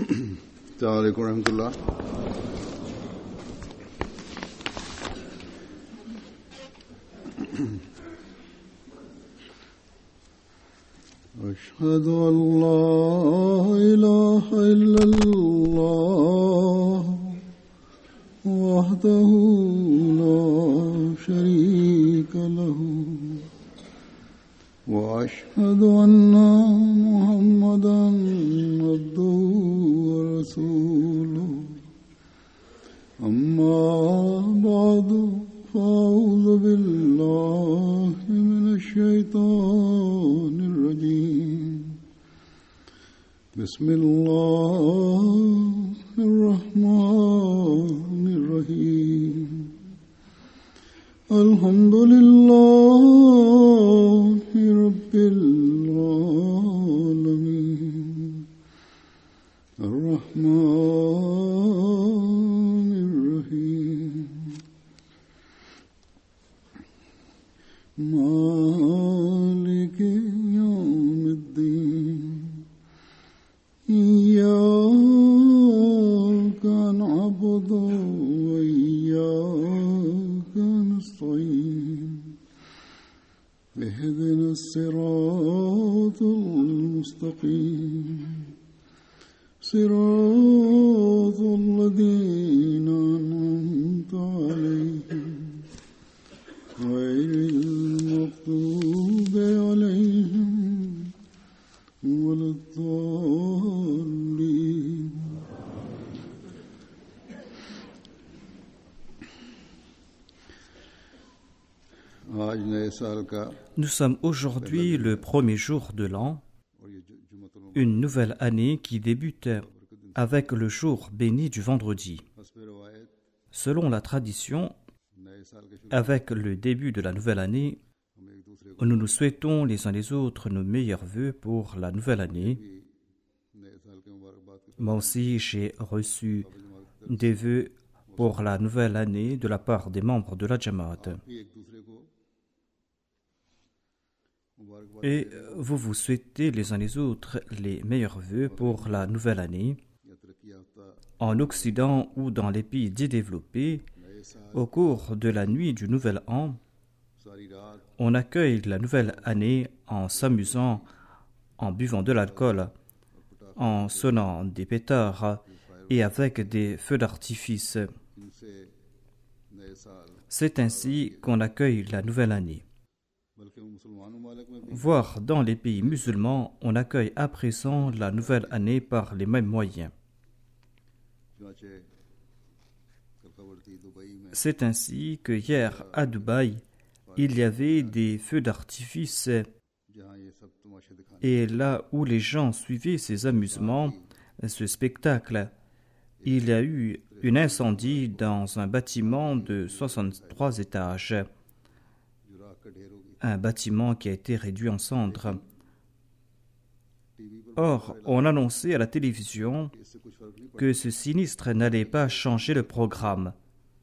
السلام عليكم ورحمة الله. أشهد أن لا إله إلا الله وحده لا شريك له وأشهد أن محمدا عبده ورسوله أما بعد فأعوذ بالله من الشيطان الرجيم بسم الله الرحمن الرحيم الحمد لله رب العالمين الرحمن الرحيم مالك يوم الدين إياك نعبد وإياك نستعين اهدنا الصراط المستقيم صراط الذين أنعمت عليهم غير المغضوب عليهم ولا الضالين. Nous sommes aujourd'hui le premier jour de l'an, une nouvelle année qui débute avec le jour béni du vendredi. Selon la tradition, avec le début de la nouvelle année, nous nous souhaitons les uns les autres nos meilleurs vœux pour la nouvelle année. Moi aussi, j'ai reçu des vœux pour la nouvelle année de la part des membres de la Jamaat. Et vous vous souhaitez les uns les autres les meilleurs vœux pour la nouvelle année. En Occident ou dans les pays développés, au cours de la nuit du Nouvel An, on accueille la nouvelle année en s'amusant, en buvant de l'alcool, en sonnant des pétards et avec des feux d'artifice. C'est ainsi qu'on accueille la nouvelle année. Voire dans les pays musulmans, on accueille à présent la nouvelle année par les mêmes moyens. C'est ainsi que hier à Dubaï, il y avait des feux d'artifice et là où les gens suivaient ces amusements, ce spectacle, il y a eu un incendie dans un bâtiment de 63 étages. Un bâtiment qui a été réduit en cendres. Or, on annonçait à la télévision que ce sinistre n'allait pas changer le programme.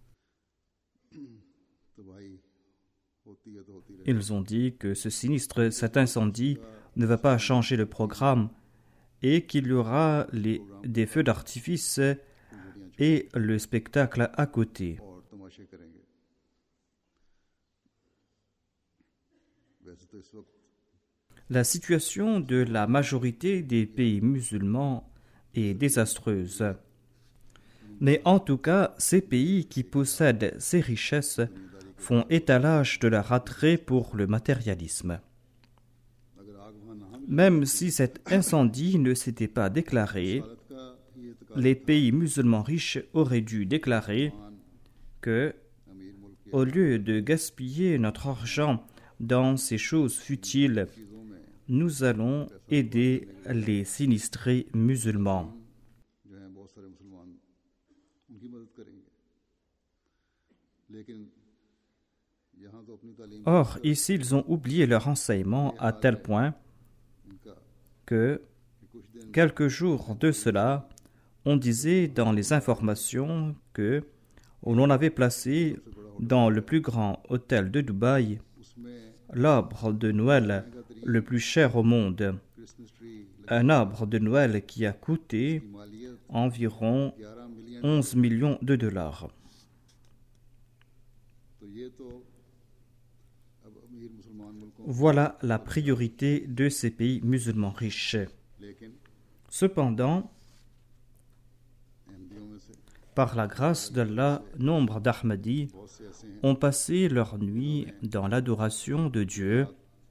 Ils ont dit que ce sinistre, cet incendie, ne va pas changer le programme et qu'il y aura des feux d'artifice et le spectacle à côté. La situation de la majorité des pays musulmans est désastreuse. Mais en tout cas, ces pays qui possèdent ces richesses font étalage de leur attrait pour le matérialisme. Même si cet incendie ne s'était pas déclaré, les pays musulmans riches auraient dû déclarer que, au lieu de gaspiller notre argent dans ces choses futiles, nous allons aider les sinistrés musulmans. Or, ici, ils ont oublié leur enseignement à tel point que, quelques jours de cela, on disait dans les informations que l'on avait placé dans le plus grand hôtel de Dubaï l'arbre de Noël le plus cher au monde. Un arbre de Noël qui a coûté environ 11 millions de dollars. Voilà la priorité de ces pays musulmans riches. Cependant, par la grâce d'Allah, nombre d'Ahmadis ont passé leur nuit dans l'adoration de Dieu,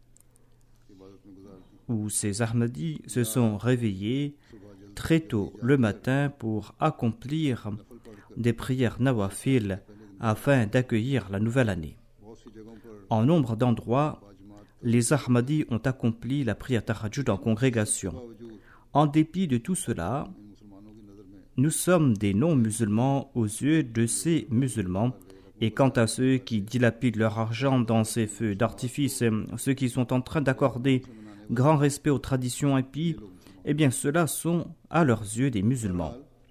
où ces Ahmadis se sont réveillés très tôt le matin pour accomplir des prières nawafil afin d'accueillir la nouvelle année. En nombre d'endroits, les Ahmadis ont accompli la prière tahajjud en congrégation. En dépit de tout cela, nous sommes des non-musulmans aux yeux de ces musulmans. Et quant à ceux qui dilapident leur argent dans ces feux d'artifice, ceux qui sont en train d'accorder grand respect aux traditions impies, eh bien ceux-là sont à leurs yeux des musulmans.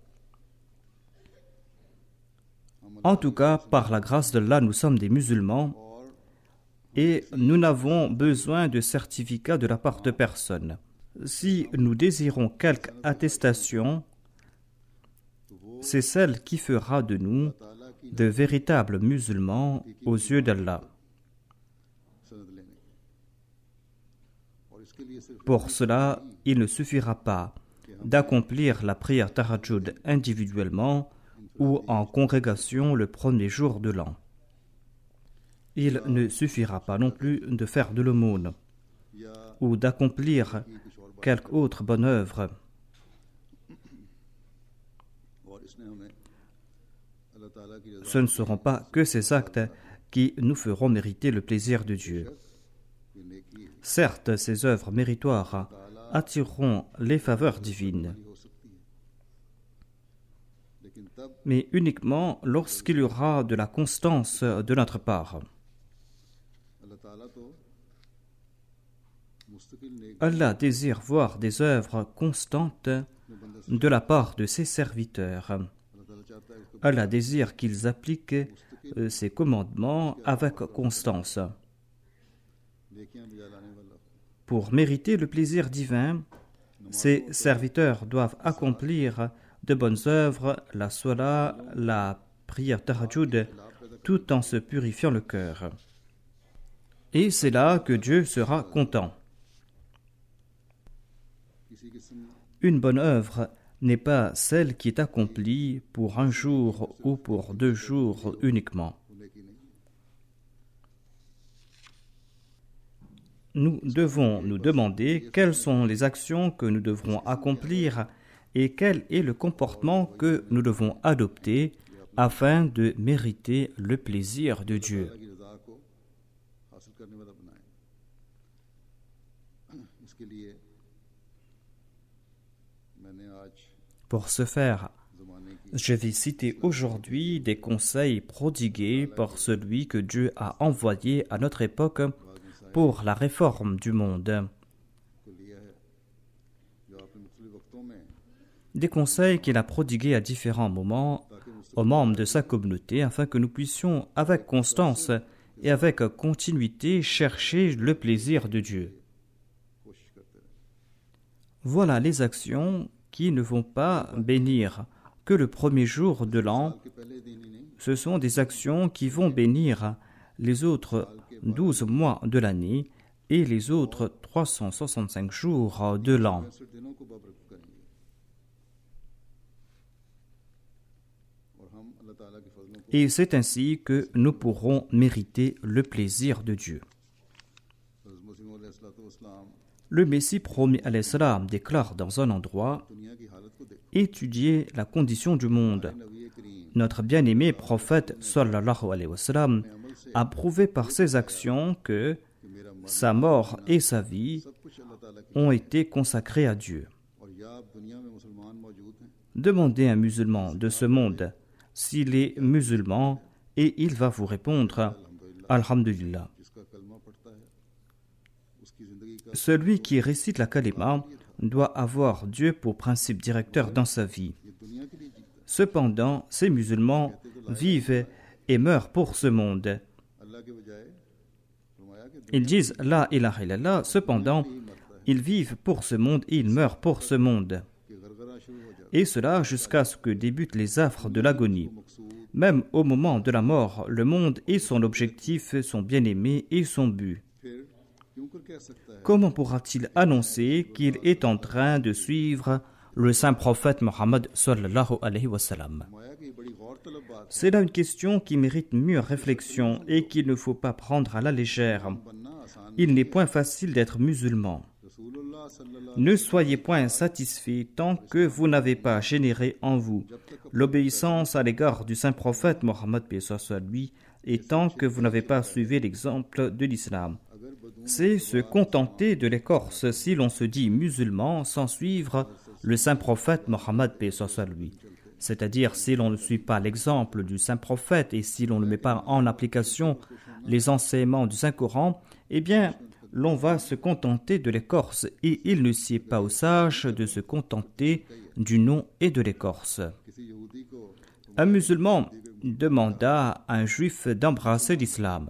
En tout cas, par la grâce d'Allah, nous sommes des musulmans et nous n'avons besoin de certificat de la part de personne. Si nous désirons quelque attestation, c'est celle qui fera de nous de véritables musulmans aux yeux d'Allah. Pour cela, il ne suffira pas d'accomplir la prière tahajjud individuellement ou en congrégation le premier jour de l'an. Il ne suffira pas non plus de faire de l'aumône ou d'accomplir quelque autre bonne œuvre. Ce ne seront pas que ces actes qui nous feront mériter le plaisir de Dieu. Certes, ces œuvres méritoires attireront les faveurs divines, mais uniquement lorsqu'il y aura de la constance de notre part. Allah désire voir des œuvres constantes de la part de ses serviteurs. Allah désire qu'ils appliquent ses commandements avec constance. Pour mériter le plaisir divin, ses serviteurs doivent accomplir de bonnes œuvres, la salat, la prière tahajjud, tout en se purifiant le cœur. Et c'est là que Dieu sera content. Une bonne œuvre n'est pas celle qui est accomplie pour un jour ou pour 2 jours uniquement. Nous devons nous demander quelles sont les actions que nous devrons accomplir et quel est le comportement que nous devons adopter afin de mériter le plaisir de Dieu. Pour ce faire, je vais citer aujourd'hui des conseils prodigués par celui que Dieu a envoyé à notre époque pour la réforme du monde. Des conseils qu'il a prodigués à différents moments aux membres de sa communauté afin que nous puissions avec constance et avec continuité chercher le plaisir de Dieu. Voilà les actions qui ne vont pas bénir que le premier jour de l'an. Ce sont des actions qui vont bénir les autres 12 mois de l'année et les autres 365 jours de l'an. Et c'est ainsi que nous pourrons mériter le plaisir de Dieu. Le Messie promis alayhi salam déclare dans un endroit « Étudiez la condition du monde. Notre bien-aimé prophète sallallahu alayhi wa sallam a prouvé par ses actions que sa mort et sa vie ont été consacrées à Dieu. Demandez à un musulman de ce monde s'il est musulman et il va vous répondre « Alhamdulillah ». Celui qui récite la kalima doit avoir Dieu pour principe directeur dans sa vie. Cependant, ces musulmans vivent et meurent pour ce monde. Ils disent « La ilaha illallah », cependant, ils vivent pour ce monde et ils meurent pour ce monde. et cela jusqu'à ce que débutent les affres de l'agonie. Même au moment de la mort, le monde et son objectif, son bien-aimé et son but. Comment pourra-t-il annoncer qu'il est en train de suivre le saint prophète Mohammed sallallahu alayhi wa sallam? C'est là une question qui mérite mûre réflexion et qu'il ne faut pas prendre à la légère. Il n'est point facile d'être musulman. Ne soyez point satisfaits tant que vous n'avez pas généré en vous l'obéissance à l'égard du saint prophète Mohammed lui et tant que vous n'avez pas suivi l'exemple de l'islam. C'est se contenter de l'écorce si l'on se dit musulman sans suivre le saint prophète Mohammed lui. C'est-à-dire si l'on ne suit pas l'exemple du saint prophète et si l'on ne met pas en application les enseignements du Saint-Coran, eh bien, l'on va se contenter de l'écorce et il ne sied pas aux sages de se contenter du nom et de l'écorce. Un musulman demanda à un juif d'embrasser l'islam.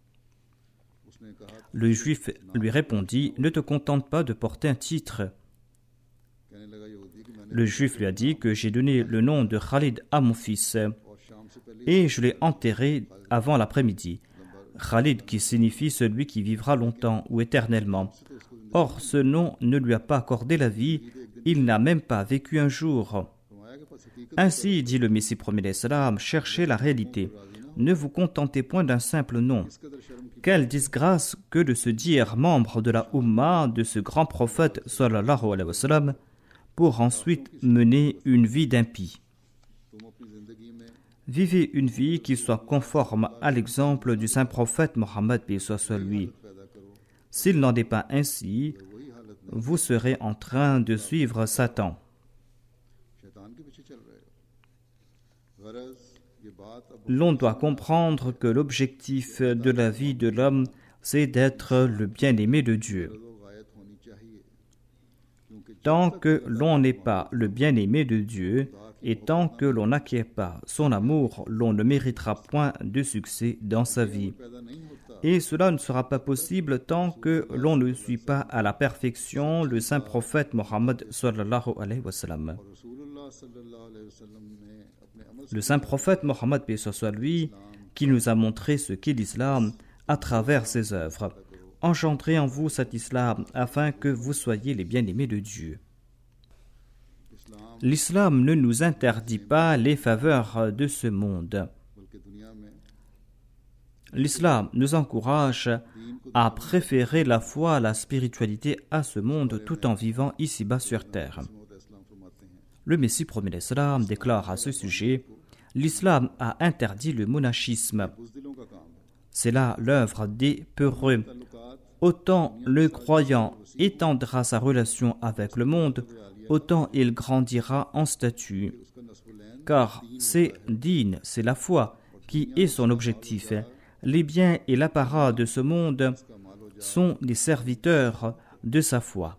Le juif lui répondit « Ne te contente pas de porter un titre ». Le juif lui a dit que j'ai donné le nom de Khalid à mon fils et je l'ai enterré avant l'après-midi. Khalid qui signifie celui qui vivra longtemps ou éternellement. Or, ce nom ne lui a pas accordé la vie, il n'a même pas vécu un jour. Ainsi, dit le Messie premier salam, cherchez la réalité. Ne vous contentez point d'un simple nom. Quelle disgrâce que de se dire membre de la Ummah de ce grand prophète sallallahu alayhi wa sallam pour ensuite mener une vie d'impie. Vivez une vie qui soit conforme à l'exemple du saint prophète Mohammed lui. S'il n'en est pas ainsi, vous serez en train de suivre Satan. L'on doit comprendre que l'objectif de la vie de l'homme, c'est d'être le bien-aimé de Dieu. Tant que l'on n'est pas le bien-aimé de Dieu, et tant que l'on n'acquiert pas son amour, l'on ne méritera point de succès dans sa vie. Et cela ne sera pas possible tant que l'on ne suit pas à la perfection le saint prophète Mohammed sallallahu alayhi wa sallam. Le saint prophète Mohammed lui, qui nous a montré ce qu'est l'islam à travers ses œuvres. Engendrez en vous cet islam afin que vous soyez les bien-aimés de Dieu. L'islam ne nous interdit pas les faveurs de ce monde. L'islam nous encourage à préférer la foi à la spiritualité à ce monde tout en vivant ici-bas sur terre. Le Messie premier salam déclare à ce sujet: l'islam a interdit le monachisme. C'est là l'œuvre des peureux. Autant le croyant étendra sa relation avec le monde, autant il grandira en statut. Car c'est din, c'est la foi, qui est son objectif. Les biens et l'apparat de ce monde sont les serviteurs de sa foi.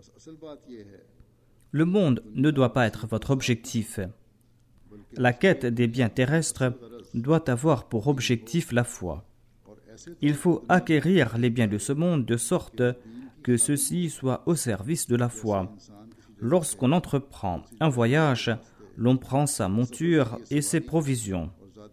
Le monde ne doit pas être votre objectif. La quête des biens terrestres doit avoir pour objectif la foi. Il faut acquérir les biens de ce monde de sorte que ceux-ci soient au service de la foi. Lorsqu'on entreprend un voyage, l'on prend sa monture et ses provisions.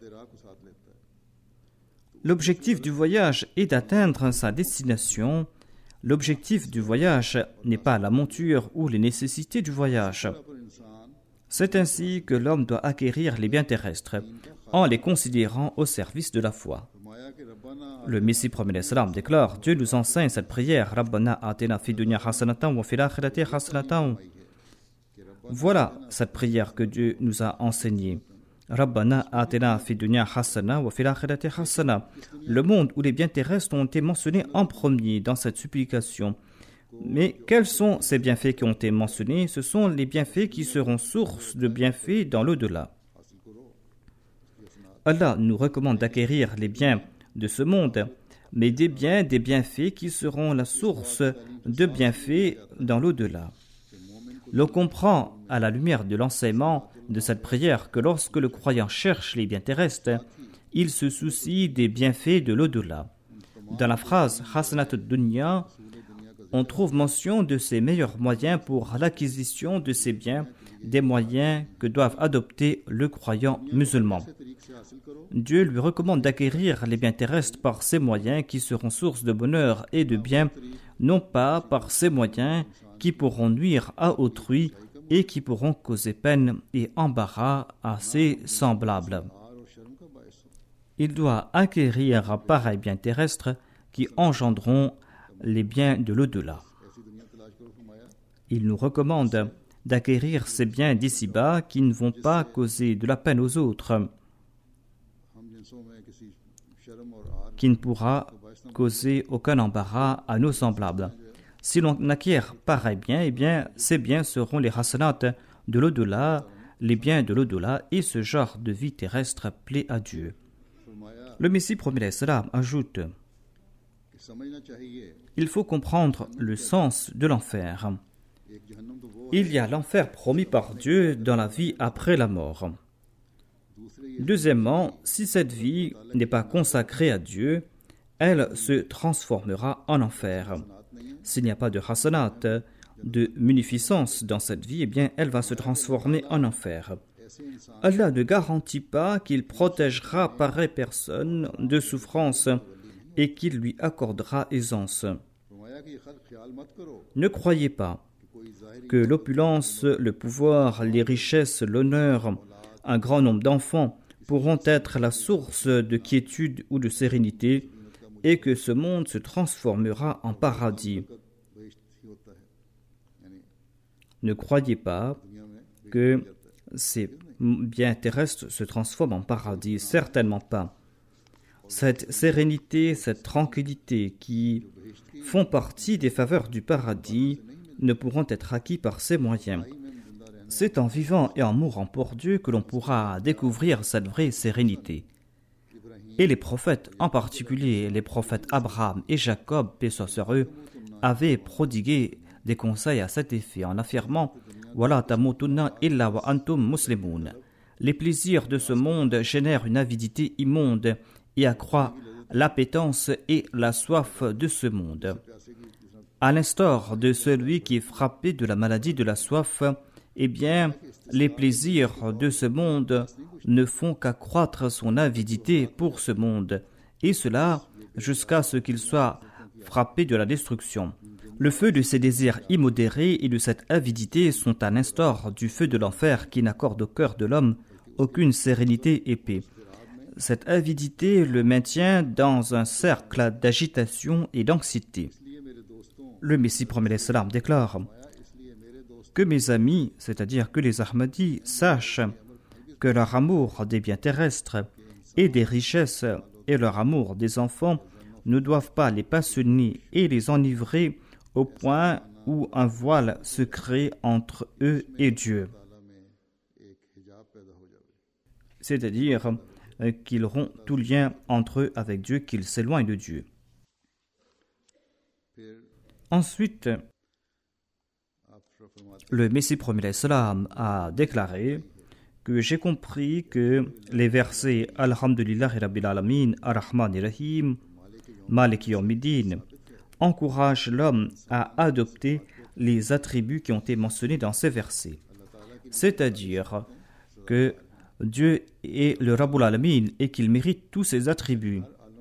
L'objectif du voyage est d'atteindre sa destination. L'objectif du voyage n'est pas la monture ou les nécessités du voyage. C'est ainsi que l'homme doit acquérir les biens terrestres, en les considérant au service de la foi. Le Messie premier salam déclare: Dieu nous enseigne cette prière. Rabbana atina fid dunya hasanatan wa fil akhirati hasanatan. Voilà cette prière que Dieu nous a enseignée. Rabbana atina fid dunya hasanatan wa fil akhirati hasanatan. Le monde où les biens terrestres ont été mentionnés en premier dans cette supplication. Mais quels sont ces bienfaits qui ont été mentionnés? Ce sont les bienfaits qui seront source de bienfaits dans l'au-delà. Allah nous recommande d'acquérir les biens de ce monde, mais des bienfaits qui seront la source de bienfaits dans l'au-delà. L'on comprend à la lumière de l'enseignement de cette prière que lorsque le croyant cherche les biens terrestres, il se soucie des bienfaits de l'au-delà. Dans la phrase Hasanat ad-Dunya, on trouve mention de ses meilleurs moyens pour l'acquisition de ces biens, des moyens que doivent adopter le croyant musulman. Dieu lui recommande d'acquérir les biens terrestres par ces moyens qui seront source de bonheur et de bien, non pas par ces moyens qui pourront nuire à autrui et qui pourront causer peine et embarras à ses semblables. Il doit acquérir pareils biens terrestres qui engendreront les biens de l'au-delà. Il nous recommande d'acquérir ces biens d'ici-bas qui ne vont pas causer de la peine aux autres, qui ne pourra causer aucun embarras à nos semblables. Si l'on acquiert pareil bien, eh bien, ces biens seront les hasanat de l'au-delà, les biens de l'au-delà, et ce genre de vie terrestre plaît à Dieu. Le Messie promet l'Islam ajoute: il faut comprendre le sens de l'enfer. Il y a l'enfer promis par Dieu dans la vie après la mort. Deuxièmement, si cette vie n'est pas consacrée à Dieu, elle se transformera en enfer. S'il n'y a pas de hasanat, de munificence dans cette vie, eh bien, elle va se transformer en enfer. Allah ne garantit pas qu'il protégera pareille personne de souffrance et qu'il lui accordera aisance. Ne croyez pas que l'opulence, le pouvoir, les richesses, l'honneur, un grand nombre d'enfants pourront être la source de quiétude ou de sérénité et que ce monde se transformera en paradis. Ne croyez pas que ces biens terrestres se transforment en paradis, certainement pas. Cette sérénité, cette tranquillité qui font partie des faveurs du paradis ne pourront être acquis par ces moyens. C'est en vivant et en mourant pour Dieu que l'on pourra découvrir cette vraie sérénité. Et les prophètes, en particulier les prophètes Abraham et Jacob, paix soit sur eux, avaient prodigué des conseils à cet effet en affirmant « Wala tamutunna illa wa antum muslimun ». Les plaisirs de ce monde génèrent une avidité immonde et accroît l'appétence et la soif de ce monde. À l'instar de celui qui est frappé de la maladie de la soif, eh bien, les plaisirs de ce monde ne font qu'accroître son avidité pour ce monde, et cela jusqu'à ce qu'il soit frappé de la destruction. Le feu de ces désirs immodérés et de cette avidité sont à l'instar du feu de l'enfer qui n'accorde au cœur de l'homme aucune sérénité et paix. Cette avidité le maintient dans un cercle d'agitation et d'anxiété. Le Messie promet l'Islam déclare que mes amis, c'est-à-dire que les Ahmadis, sachent que leur amour des biens terrestres et des richesses et leur amour des enfants ne doivent pas les passionner et les enivrer au point où un voile se crée entre eux et Dieu. C'est-à-dire qu'ils rompent tout lien entre eux avec Dieu, qu'ils s'éloignent de Dieu. Ensuite, le Messie promet l'Islam a déclaré que j'ai compris que les versets Alhamdulillahi Rabbil Alamin, Ar-Rahman Ar-Rahim, Maliki Yawmiddin encouragent l'homme à adopter les attributs qui ont été mentionnés dans ces versets. C'est-à-dire que Dieu est le Rabbul Alamin et qu'il mérite tous ses attributs.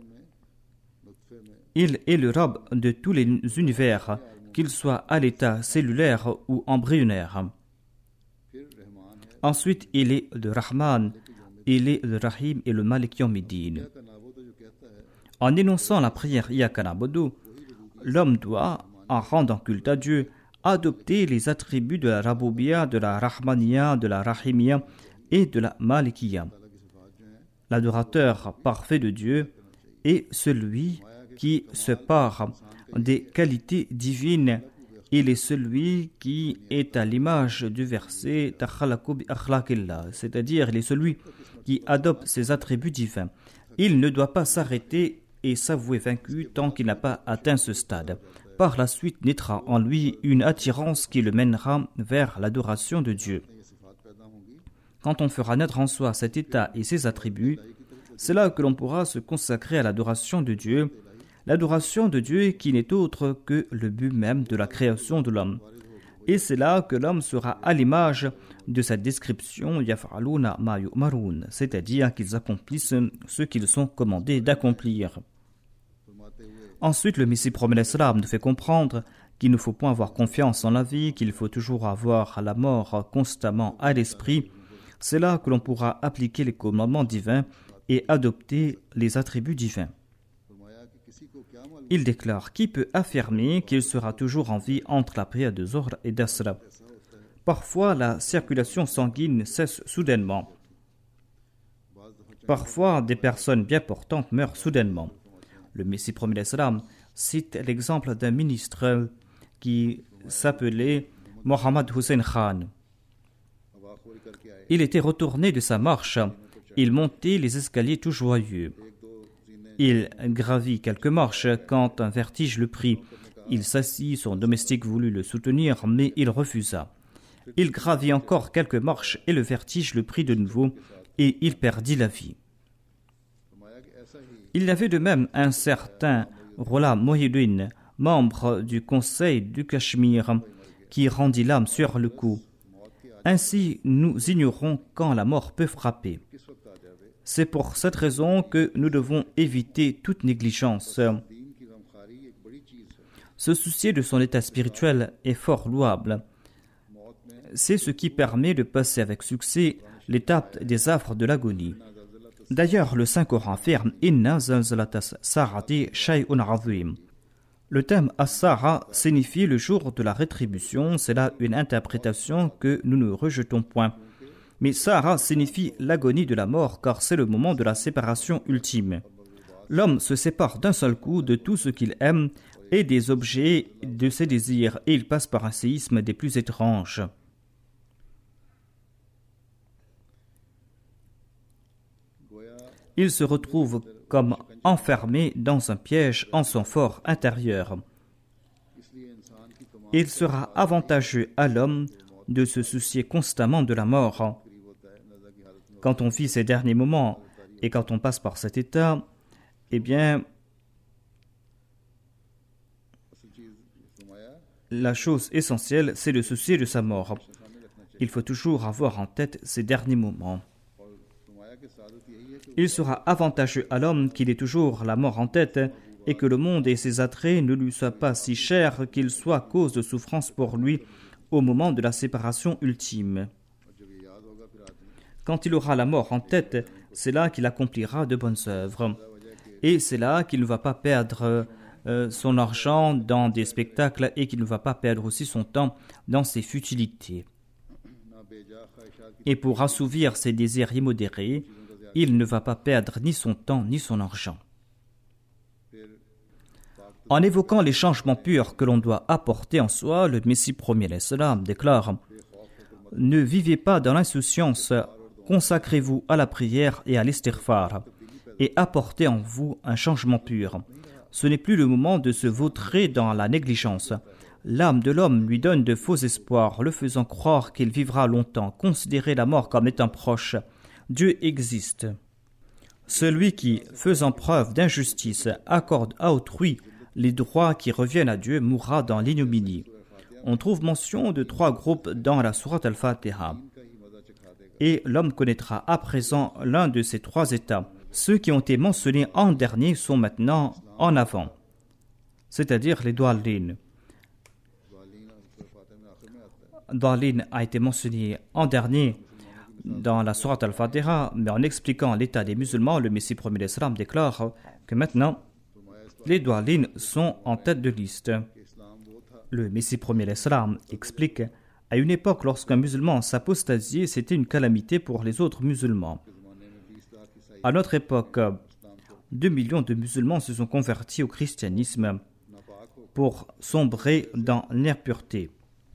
Il est le Rabb de tous les univers, qu'ils soient à l'état cellulaire ou embryonnaire. Ensuite, il est le Rahman, il est le Rahim et le Malik Yawmiddin. En énonçant la prière Iyyaka na'budu, l'homme doit, en rendant culte à Dieu, adopter les attributs de la Rabubiyya, de la Rahmaniyya, de la Rahimiyya et de la Malikiyya. L'adorateur parfait de Dieu est celui qui se pare des qualités divines. Il est celui qui est à l'image du verset Takhallaqu bi akhlaqillah, c'est-à-dire il est celui qui adopte ses attributs divins. Il ne doit pas s'arrêter et s'avouer vaincu tant qu'il n'a pas atteint ce stade. Par la suite naîtra en lui une attirance qui le mènera vers l'adoration de Dieu. Quand on fera naître en soi cet état et ses attributs, c'est là que l'on pourra se consacrer à l'adoration de Dieu. l'adoration de Dieu qui n'est autre que le but même de la création de l'homme. Et c'est là que l'homme sera à l'image de cette description yaf'aluna ma yu'marun, c'est-à-dire qu'ils accomplissent ce qu'ils sont commandés d'accomplir. Ensuite, le Messie promet l'Islam nous fait comprendre qu'il ne faut point avoir confiance en la vie, qu'il faut toujours avoir la mort constamment à l'esprit. C'est là que l'on pourra appliquer les commandements divins et adopter les attributs divins. Il déclare: qui peut affirmer qu'il sera toujours en vie entre la prière de Zohr et d'Asra? Parfois, la circulation sanguine cesse soudainement. Parfois, des personnes bien portantes meurent soudainement. Le Messie promet l'Islam cite l'exemple d'un ministre qui s'appelait Mohammad Hussein Khan. Il était retourné de sa marche. Il montait les escaliers tout joyeux. Il gravit quelques marches quand un vertige le prit. Il s'assit, son domestique voulut le soutenir, mais il refusa. Il gravit encore quelques marches et le vertige le prit de nouveau et il perdit la vie. Il y avait de même un certain Rola Mohidin, membre du conseil du Cachemire, qui rendit l'âme sur le coup. Ainsi, nous ignorons quand la mort peut frapper. C'est pour cette raison que nous devons éviter toute négligence. Se soucier de son état spirituel est fort louable. C'est ce qui permet de passer avec succès l'étape des affres de l'agonie. D'ailleurs, le Saint-Coran affirme « Inna zalzalatas sa'ati shay'un 'azim ». Le thème As-Sara signifie le jour de la rétribution. C'est là une interprétation que nous ne rejetons point. Mais Sara signifie l'agonie de la mort, car c'est le moment de la séparation ultime. L'homme se sépare d'un seul coup de tout ce qu'il aime et des objets de ses désirs, et il passe par un séisme des plus étranges. Il se retrouve comme enfermé dans un piège en son fort intérieur. Il sera avantageux à l'homme de se soucier constamment de la mort. Quand on vit ces derniers moments et quand on passe par cet état, eh bien, la chose essentielle, c'est de se soucier de sa mort. Il faut toujours avoir en tête ces derniers moments. Il sera avantageux à l'homme qu'il ait toujours la mort en tête et que le monde et ses attraits ne lui soient pas si chers qu'il soit cause de souffrance pour lui au moment de la séparation ultime. Quand il aura la mort en tête, c'est là qu'il accomplira de bonnes œuvres. Et c'est là qu'il ne va pas perdre son argent dans des spectacles et qu'il ne va pas perdre aussi son temps dans ses futilités. Et pour assouvir ses désirs immodérés, il ne va pas perdre ni son temps ni son argent. En évoquant les changements purs que l'on doit apporter en soi, le Messie premier l'Islam déclare: ne vivez pas dans l'insouciance, consacrez-vous à la prière et à l'istighfar, et apportez en vous un changement pur. Ce n'est plus le moment de se vautrer dans la négligence. L'âme de l'homme lui donne de faux espoirs, le faisant croire qu'il vivra longtemps. Considérez la mort comme étant proche. Dieu existe. Celui qui, faisant preuve d'injustice, accorde à autrui les droits qui reviennent à Dieu mourra dans l'ignominie. On trouve mention de 3 groupes dans la sourate Al-Fatiha. Et l'homme connaîtra à présent l'un de ces 3 états. Ceux qui ont été mentionnés en dernier sont maintenant en avant, c'est-à-dire les Dwalin. Dwalin a été mentionné en dernier dans la sourate Al-Fatiha, mais en expliquant l'état des musulmans, le Messie premier l'Islam déclare que maintenant, les Dwalin sont en tête de liste. Le Messie premier l'Islam explique: à une époque, lorsqu'un musulman s'apostasiait, c'était une calamité pour les autres musulmans. À notre époque, 2 millions de musulmans se sont convertis au christianisme pour sombrer dans l'impureté.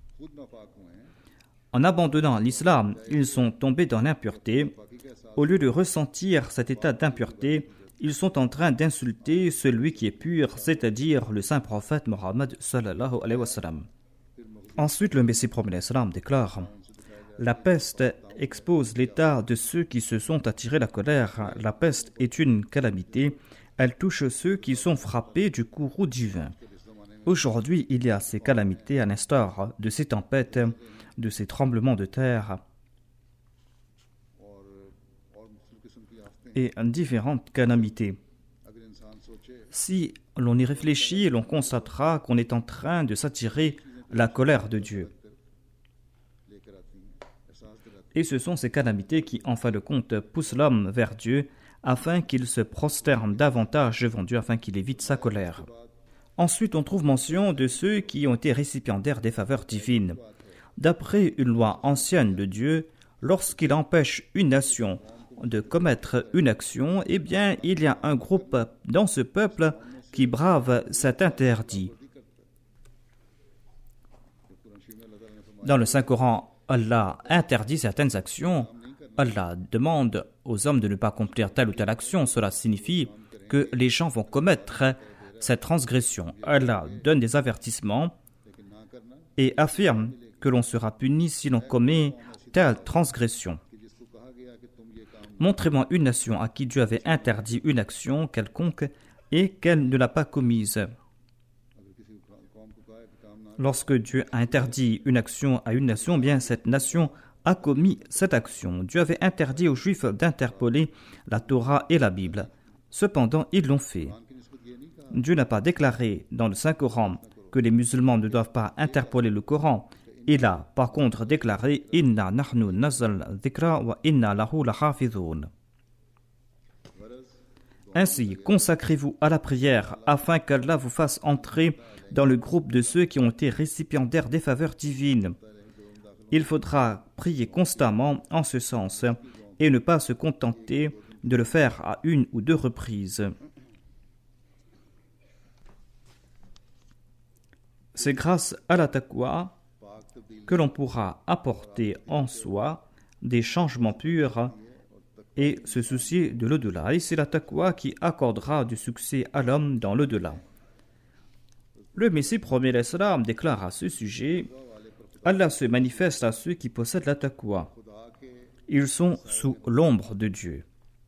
En abandonnant l'islam, ils sont tombés dans l'impureté. Au lieu de ressentir cet état d'impureté, ils sont en train d'insulter celui qui est pur, c'est-à-dire le saint prophète Mohammed sallallahu alayhi wa sallam. Ensuite, le Messie promet l'Islam déclare: la peste expose l'état de ceux qui se sont attirés la colère. La peste est une calamité. Elle touche ceux qui sont frappés du courroux divin. Aujourd'hui, il y a ces calamités à l'instar de ces tempêtes, de ces tremblements de terre et différentes calamités. Si l'on y réfléchit, l'on constatera qu'on est en train de s'attirer la colère de Dieu. Et ce sont ces calamités qui, en fin de compte, poussent l'homme vers Dieu afin qu'il se prosterne davantage devant Dieu, afin qu'il évite sa colère. Ensuite, on trouve mention de ceux qui ont été récipiendaires des faveurs divines. D'après une loi ancienne de Dieu, lorsqu'il empêche une nation de commettre une action, eh bien, il y a un groupe dans ce peuple qui brave cet interdit. Dans le Saint-Coran, Allah interdit certaines actions. Allah demande aux hommes de ne pas accomplir telle ou telle action. Cela signifie que les gens vont commettre cette transgression. Allah donne des avertissements et affirme que l'on sera puni si l'on commet telle transgression. Montrez-moi une nation à qui Dieu avait interdit une action quelconque et qu'elle ne l'a pas commise. Lorsque Dieu a interdit une action à une nation, bien cette nation a commis cette action. Dieu avait interdit aux Juifs d'interpoler la Torah et la Bible. Cependant, ils l'ont fait. Dieu n'a pas déclaré dans le Saint-Coran que les musulmans ne doivent pas interpoler le Coran. Il a par contre déclaré « Inna nahnu nazzalna dhikra wa inna lahu lahafidhun » Ainsi, consacrez-vous à la prière afin qu'Allah vous fasse entrer dans le groupe de ceux qui ont été récipiendaires des faveurs divines. Il faudra prier constamment en ce sens et ne pas se contenter de le faire à une ou deux reprises. C'est grâce à la taqwa que l'on pourra apporter en soi des changements purs et se soucier de l'au-delà. Et c'est la taqwa qui accordera du succès à l'homme dans l'au-delà. Le Messie premier l'Islam déclare à ce sujet « Allah se manifeste à ceux qui possèdent la taqwa. Ils sont sous l'ombre de Dieu. »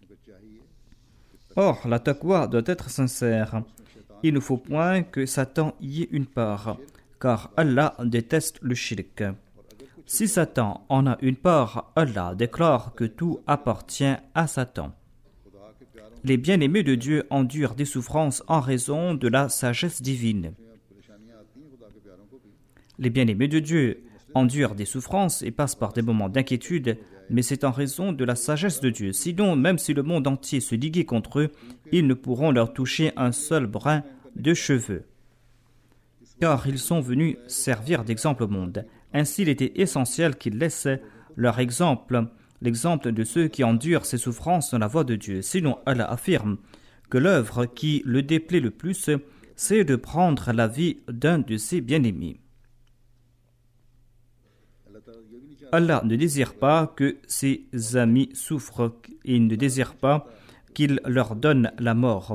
Or, la taqwa doit être sincère. Il ne faut point que Satan y ait une part, car Allah déteste le shirk. Si Satan en a une part, Allah déclare que tout appartient à Satan. Les bien-aimés de Dieu endurent des souffrances en raison de la sagesse divine. Les bien-aimés de Dieu endurent des souffrances et passent par des moments d'inquiétude, mais c'est en raison de la sagesse de Dieu. Sinon, même si le monde entier se liguait contre eux, ils ne pourront leur toucher un seul brin de cheveux, car ils sont venus servir d'exemple au monde. Ainsi, il était essentiel qu'ils laissent leur exemple, l'exemple de ceux qui endurent ces souffrances dans la voie de Dieu. Sinon, Allah affirme que l'œuvre qui le déplaît le plus, c'est de prendre la vie d'un de ses bien-aimés. Allah ne désire pas que ses amis souffrent et il ne désire pas qu'il leur donne la mort.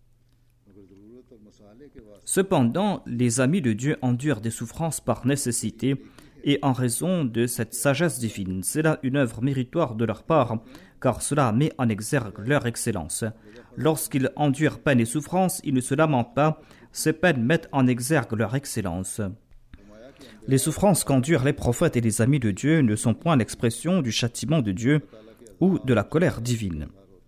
Cependant, les amis de Dieu endurent des souffrances par nécessité et en raison de cette sagesse divine. C'est là une œuvre méritoire de leur part, car cela met en exergue leur excellence. Lorsqu'ils endurent peine et souffrance, ils ne se lamentent pas, ces peines mettent en exergue leur excellence. Les souffrances qu'endurent les prophètes et les amis de Dieu ne sont point l'expression du châtiment de Dieu ou de la colère divine.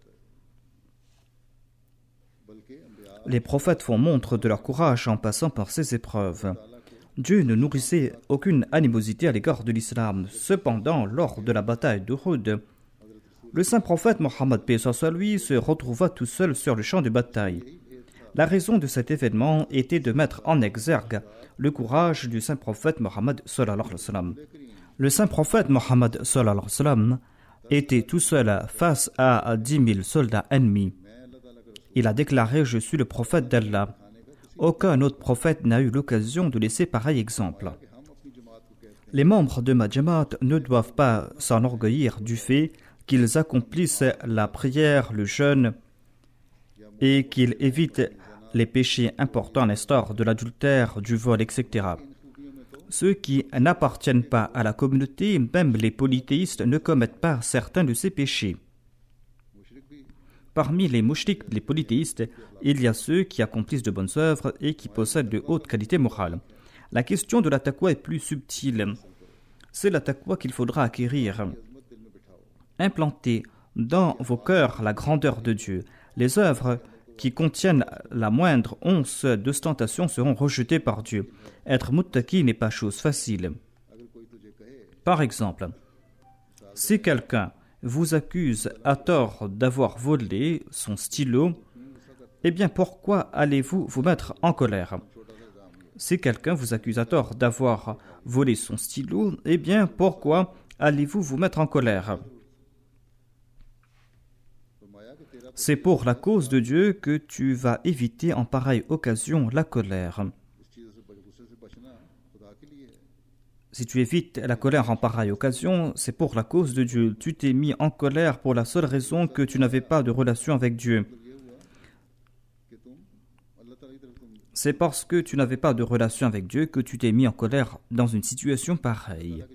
Les prophètes font montre de leur courage en passant par ces épreuves. Dieu ne nourrissait aucune animosité à l'égard de l'islam. Cependant, lors de la bataille d'Uhud, le saint prophète Mohammed paix soit sur lui se retrouva tout seul sur le champ de bataille. La raison de cet événement était de mettre en exergue le courage du saint prophète Mohammed sallallahu alayhi wa sallam. Le saint prophète Mohammed sallallahu alayhi wa sallam était tout seul face à 10 000 soldats ennemis. Il a déclaré « Je suis le prophète d'Allah ». Aucun autre prophète n'a eu l'occasion de laisser pareil exemple. Les membres de ma Jamaat ne doivent pas s'enorgueillir du fait qu'ils accomplissent la prière, le jeûne et qu'ils évitent les péchés importants à l'instar de l'adultère, du vol, etc. Ceux qui n'appartiennent pas à la communauté, même les polythéistes, ne commettent pas certains de ces péchés. Parmi les mouchriks, les polythéistes, il y a ceux qui accomplissent de bonnes œuvres et qui possèdent de hautes qualités morales. La question de la taqwa est plus subtile. C'est la taqwa qu'il faudra acquérir. Implantez dans vos cœurs la grandeur de Dieu. Les œuvres qui contiennent la moindre once d'ostentation seront rejetées par Dieu. Être muttaqi n'est pas chose facile. Par exemple, si quelqu'un vous accuse à tort d'avoir volé son stylo, eh bien pourquoi allez-vous vous mettre en colère? Si quelqu'un vous accuse à tort d'avoir volé son stylo, eh bien pourquoi allez-vous vous mettre en colère? C'est pour la cause de Dieu que tu vas éviter en pareille occasion la colère. Si tu évites la colère en pareille occasion, c'est pour la cause de Dieu. Tu t'es mis en colère pour la seule raison que tu n'avais pas de relation avec Dieu. C'est parce que tu n'avais pas de relation avec Dieu que tu t'es mis en colère dans une situation pareille.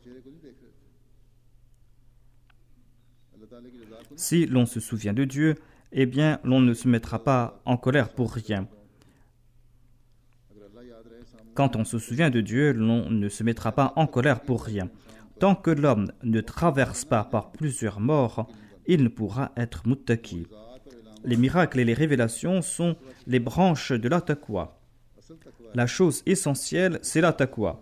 Si l'on se souvient de Dieu, eh bien, l'on ne se mettra pas en colère pour rien. Quand on se souvient de Dieu, l'on ne se mettra pas en colère pour rien. Tant que l'homme ne traverse pas par plusieurs morts, il ne pourra être muttaqi. Les miracles et les révélations sont les branches de la taqwa. La chose essentielle, c'est la taqwa.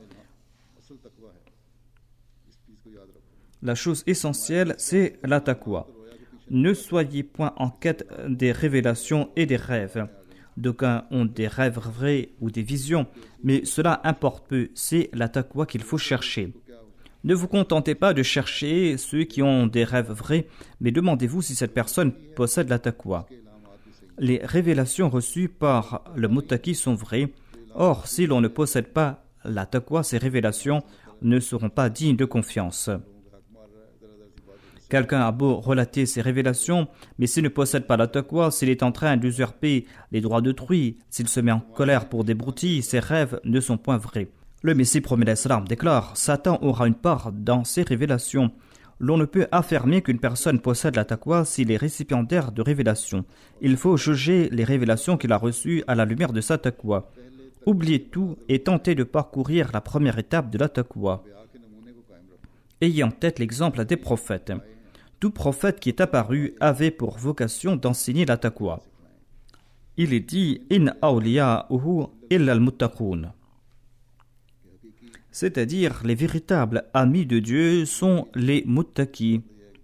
La chose essentielle, c'est la taqwa. Ne soyez point en quête des révélations et des rêves. D'aucuns ont des rêves vrais ou des visions, mais cela importe peu, c'est la taqwa qu'il faut chercher. Ne vous contentez pas de chercher ceux qui ont des rêves vrais, mais demandez-vous si cette personne possède la taqwa. Les révélations reçues par le muttaqi sont vraies. Or, si l'on ne possède pas la taqwa, ces révélations ne seront pas dignes de confiance. Quelqu'un a beau relater ses révélations, mais s'il ne possède pas la taqwa, s'il est en train d'usurper les droits d'autrui, s'il se met en colère pour des broutilles, ses rêves ne sont point vrais. Le Messie promet l'Islam déclare: Satan aura une part dans ses révélations. L'on ne peut affirmer qu'une personne possède la taqwa s'il est récipiendaire de révélations. Il faut juger les révélations qu'il a reçues à la lumière de sa taqwa. Oubliez tout et tentez de parcourir la première étape de la taqwa. Ayez en tête l'exemple des prophètes. Tout prophète qui est apparu avait pour vocation d'enseigner la taqwa. Il est dit « In awliya'uhu illa al-muttaqun » c'est-à-dire les véritables amis de Dieu sont les muttaqis.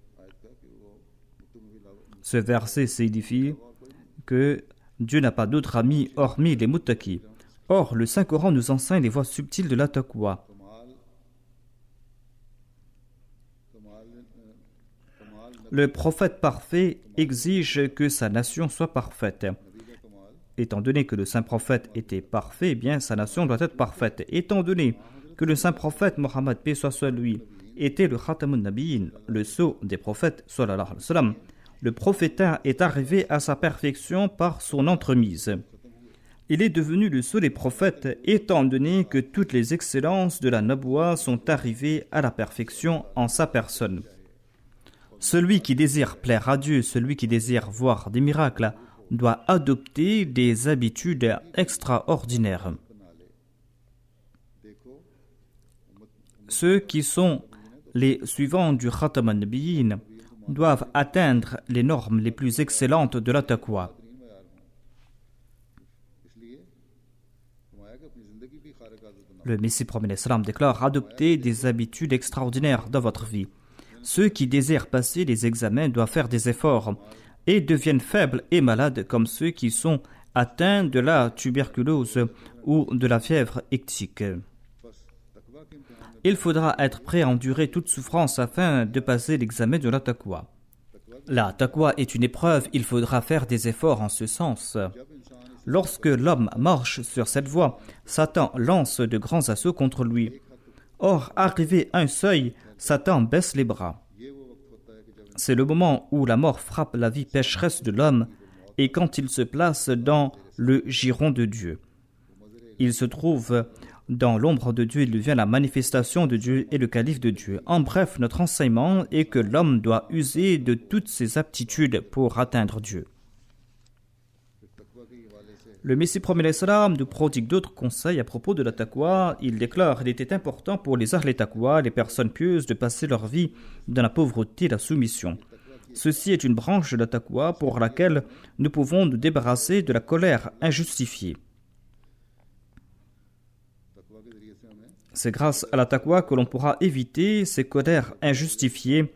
Ce verset signifie que Dieu n'a pas d'autres amis hormis les muttaqis. Or, le Saint-Coran nous enseigne les voies subtiles de la taqwa. Le prophète parfait exige que sa nation soit parfaite. Étant donné que le saint prophète était parfait, eh bien sa nation doit être parfaite. Étant donné que le saint prophète Mohammed, paix soit sur lui, était le Khatamun Nabiyyin, le sceau des prophètes, sallallahu alayhi wa sallam, le prophétat est arrivé à sa perfection par son entremise. Il est devenu le sceau des prophètes, étant donné que toutes les excellences de la Naboua sont arrivées à la perfection en sa personne. Celui qui désire plaire à Dieu, celui qui désire voir des miracles, doit adopter des habitudes extraordinaires. Ceux qui sont les suivants du Khatam an-Nabiyyin doivent atteindre les normes les plus excellentes de la taqwa. Le Messie promet l'Islam déclare: adoptez des habitudes extraordinaires dans votre vie. Ceux qui désirent passer les examens doivent faire des efforts et deviennent faibles et malades comme ceux qui sont atteints de la tuberculose ou de la fièvre hectique. Il faudra être prêt à endurer toute souffrance afin de passer l'examen de la taqwa. La taqwa est une épreuve, il faudra faire des efforts en ce sens. Lorsque l'homme marche sur cette voie, Satan lance de grands assauts contre lui. Or, arrivé à un seuil, Satan baisse les bras. C'est le moment où la mort frappe la vie pécheresse de l'homme et quand il se place dans le giron de Dieu. Il se trouve dans l'ombre de Dieu, il devient la manifestation de Dieu et le calife de Dieu. En bref, notre enseignement est que l'homme doit user de toutes ses aptitudes pour atteindre Dieu. Le Messie promet l'Islam nous prodigue d'autres conseils à propos de la taqwa. Il déclare qu'il était important pour les ahl taqwa, les personnes pieuses, de passer leur vie dans la pauvreté et la soumission. Ceci est une branche de la taqwa pour laquelle nous pouvons nous débarrasser de la colère injustifiée. C'est grâce à la taqwa que l'on pourra éviter ces colères injustifiées.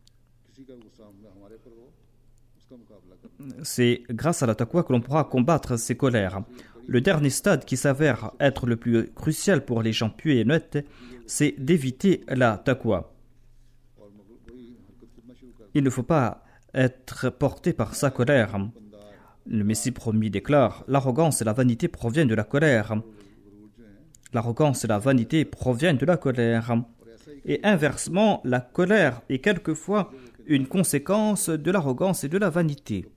C'est grâce à la taqwa que l'on pourra combattre ces colères. Le dernier stade qui s'avère être le plus crucial pour les gens pieux et honnêtes, c'est d'éviter la taqwa. Il ne faut pas être porté par sa colère. Le Messie promis déclare « L'arrogance et la vanité proviennent de la colère. » L'arrogance et la vanité proviennent de la colère. Et inversement, la colère est quelquefois une conséquence de l'arrogance et de la vanité.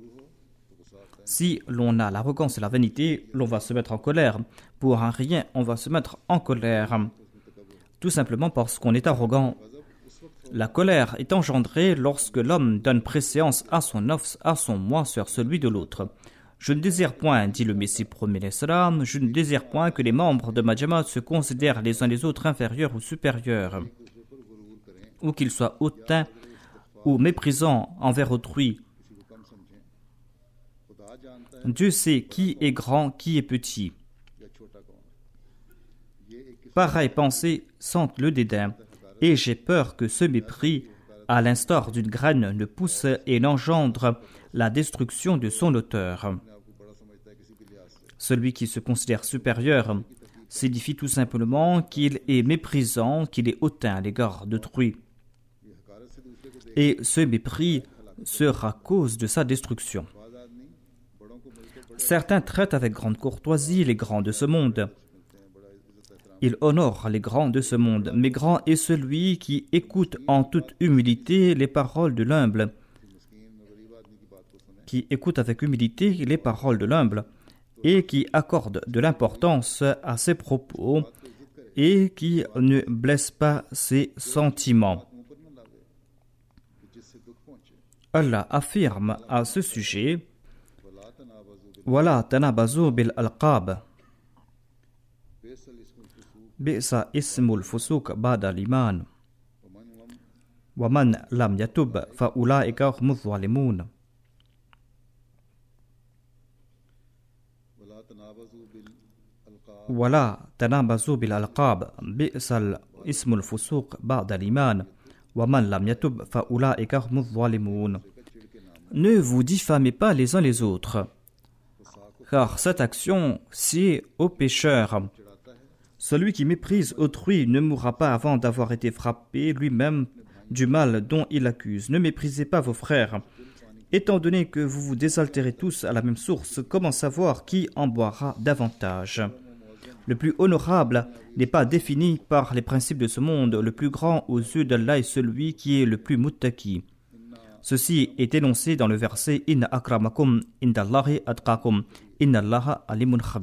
Si l'on a l'arrogance et la vanité, l'on va se mettre en colère. Pour un rien, on va se mettre en colère. Tout simplement parce qu'on est arrogant. La colère est engendrée lorsque l'homme donne préséance à son nafs, à son moi sur celui de l'autre. Je ne désire point, dit le Messie promet l'Islam, je ne désire point que les membres de ma Jamaat se considèrent les uns les autres inférieurs ou supérieurs, ou qu'ils soient hautains ou méprisants envers autrui. Dieu sait qui est grand, qui est petit. Pareille pensée sent le dédain, et j'ai peur que ce mépris, à l'instar d'une graine, ne pousse et n'engendre la destruction de son auteur. Celui qui se considère supérieur signifie tout simplement qu'il est méprisant, qu'il est hautain à l'égard d'autrui. Et ce mépris sera cause de sa destruction. Certains traitent avec grande courtoisie les grands de ce monde. Ils honorent les grands de ce monde, mais grand est celui qui écoute en toute humilité les paroles de l'humble, qui écoute avec humilité les paroles de l'humble et qui accorde de l'importance à ses propos et qui ne blesse pas ses sentiments. Allah affirme à ce sujet « Wala tanabazu bil alqab » Bi'sa ismul fusuq ba'da al-iman wa man lam yatub fa ulaika humuz zalimun. Wala tanabazu bil alqab bi'sa ismul fusuq ba'da al-iman wa man lam yatub fa ulaika humuz zalimun. Ne vous diffamez pas les uns les autres, car cette action sied aux pécheurs. Celui qui méprise autrui ne mourra pas avant d'avoir été frappé lui-même du mal dont il accuse. Ne méprisez pas vos frères. Étant donné que vous vous désaltérez tous à la même source, comment savoir qui en boira davantage? Le plus honorable n'est pas défini par les principes de ce monde. Le plus grand aux yeux d'Allah est celui qui est le plus muttaqi. Ceci est énoncé dans le verset « Inna akramakum indallahi atqakum, inna allaha alimun khabir ».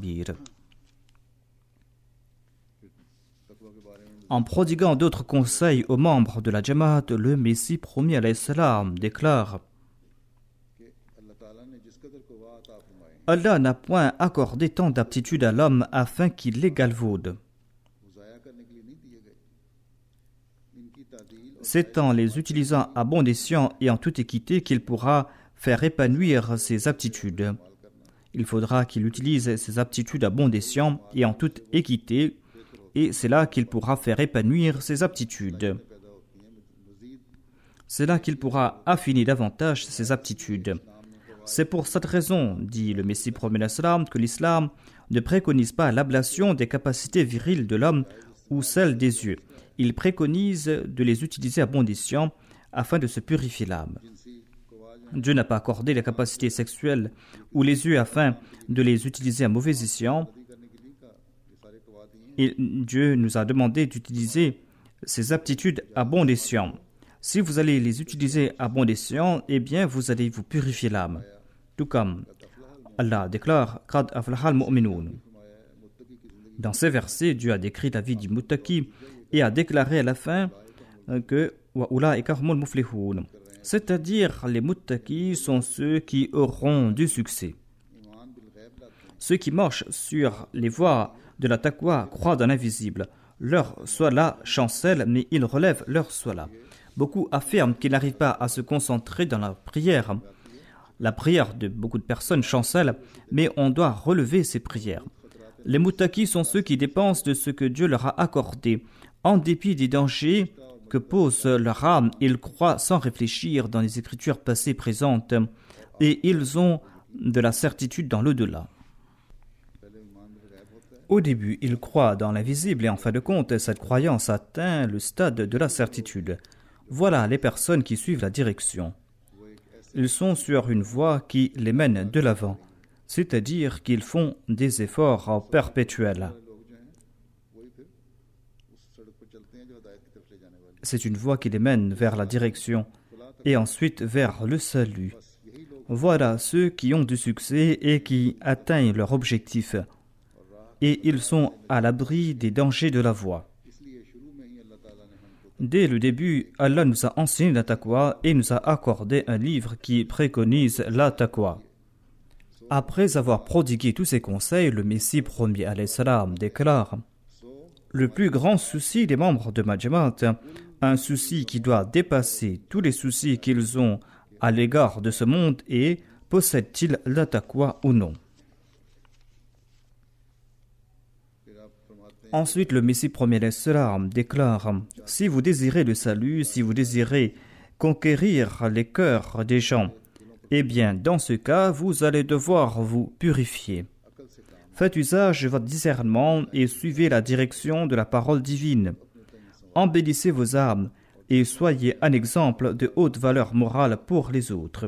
En prodiguant d'autres conseils aux membres de la Jamaat, le Messie promis alayhi salam déclare « Allah n'a point accordé tant d'aptitude à l'homme afin qu'il les galvaude. C'est en les utilisant à bon escient et en toute équité qu'il pourra faire épanouir ses aptitudes. Il faudra qu'il utilise ses aptitudes à bon escient et en toute équité, et c'est là qu'il pourra faire épanouir ses aptitudes. C'est là qu'il pourra affiner davantage ses aptitudes. C'est pour cette raison, dit le Messie promet l'Islam, que l'Islam ne préconise pas l'ablation des capacités viriles de l'homme ou celles des yeux. Il préconise de les utiliser à bon escient afin de se purifier l'âme. Dieu n'a pas accordé les capacités sexuelles ou les yeux afin de les utiliser à mauvais escient. Et Dieu nous a demandé d'utiliser ces aptitudes à bon escient. Si vous allez les utiliser à bon escient, eh bien vous allez vous purifier l'âme. Tout comme Allah déclare « Qad aflahal mu'minun ». Dans ces versets, Dieu a décrit la vie du muttaqi et a déclaré à la fin que « Wa ulaika humul muflihun », c'est-à-dire les muttaqis sont ceux qui auront du succès. Ceux qui marchent sur les voies de la taqwa croient dans l'invisible. Leur swala chancelle, mais ils relèvent leur swala. Beaucoup affirment qu'ils n'arrivent pas à se concentrer dans la prière. La prière de beaucoup de personnes chancelle, mais on doit relever ces prières. Les muttaqis sont ceux qui dépensent de ce que Dieu leur a accordé. En dépit des dangers que pose leur âme, ils croient sans réfléchir dans les écritures passées présentes et ils ont de la certitude dans l'au-delà. Au début, ils croient dans l'invisible et en fin de compte, cette croyance atteint le stade de la certitude. Voilà les personnes qui suivent la direction. Ils sont sur une voie qui les mène de l'avant, c'est-à-dire qu'ils font des efforts perpétuels. C'est une voie qui les mène vers la direction et ensuite vers le salut. Voilà ceux qui ont du succès et qui atteignent leur objectif. Et ils sont à l'abri des dangers de la voie. Dès le début, Allah nous a enseigné la taqwa et nous a accordé un livre qui préconise la taqwa. Après avoir prodigué tous ces conseils, le Messie premier alayhi salam déclare: le plus grand souci des membres de ma Jamaat, un souci qui doit dépasser tous les soucis qu'ils ont à l'égard de ce monde est: possède-t-il la taqwa ou non? Ensuite, le Messie premier alayhi salam déclare: si vous désirez le salut, si vous désirez conquérir les cœurs des gens, eh bien, dans ce cas, vous allez devoir vous purifier. Faites usage de votre discernement et suivez la direction de la parole divine. Embellissez vos âmes et soyez un exemple de haute valeur morale pour les autres.